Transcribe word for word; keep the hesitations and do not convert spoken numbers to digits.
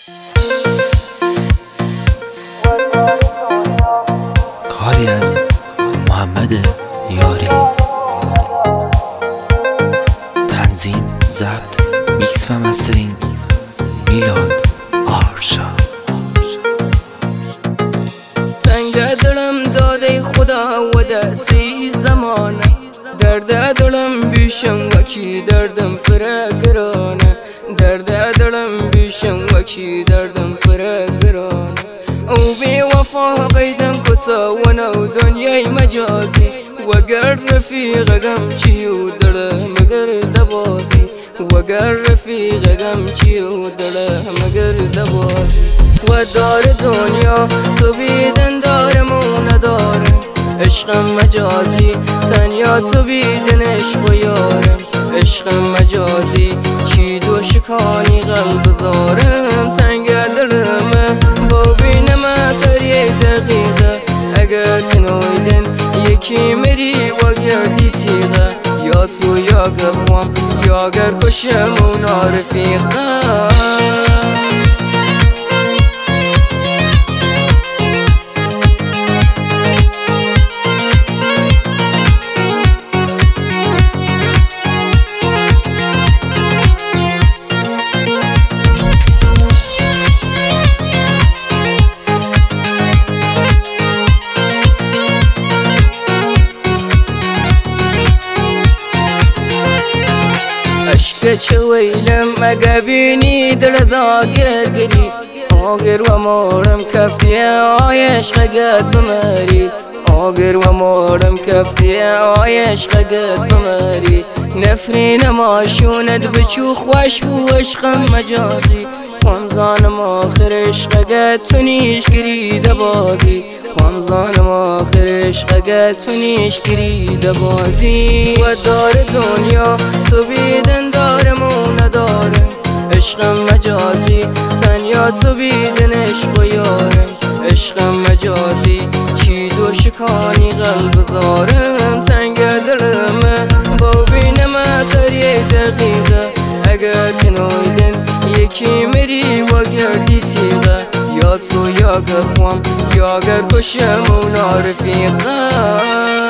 کاری از محمد یاری. تنظیم، ضبط، میکس و مسترینگ میلاد آرشا. تنگ دلم داده خدا و دستی زمانه، درد دلم بیشم وکی دردم فرگرانه، درد دلم بیشم وکی دردم فرگرانه. او بی وفا قیدم کتا و نو دنیای مجازی، وگر رفیق غم چی و دره مگر دبازی، وگر رفیق غم چی و دره مگر دبازی. و دار دنیا تو بیدن دارم و ندارم، عشق مجازی تنیا تو بیدن عشق و یارم، عشق مجازی چی دو شکانی قلب زارم. تنگ دلمه با بینم تری دقیقه، اگر کنویدن یکی مری و گردی تیغه، یا تو یا گفوام یا گر کشم و نارفیقه. عشق چه ویلم اگه بینی دل دا گرگری، آگر و مارم کفتی آی عشق گد بمری، آگر و مارم کفتی آی عشق گد بمری. نفرین ماشوند بچو خوش و عشقم مجازی، خمزانم آخر عشق گد تو نیش گرید بازی، خمزانم آخر عشق گد تو نیش گرید بازی. و دار دنیا تو بیدن دارم و ندارم، عشق مجازی تنیا تو بیدن عشق و یارم، عشق مجازی چی دو شکانی قلب زارم. تنگ دلمه با بینم تری دقیقه، اگر کنویدن یکی مری و گردی تیغه، یا تو یا گفوام یا گر کشم و نارفیقه.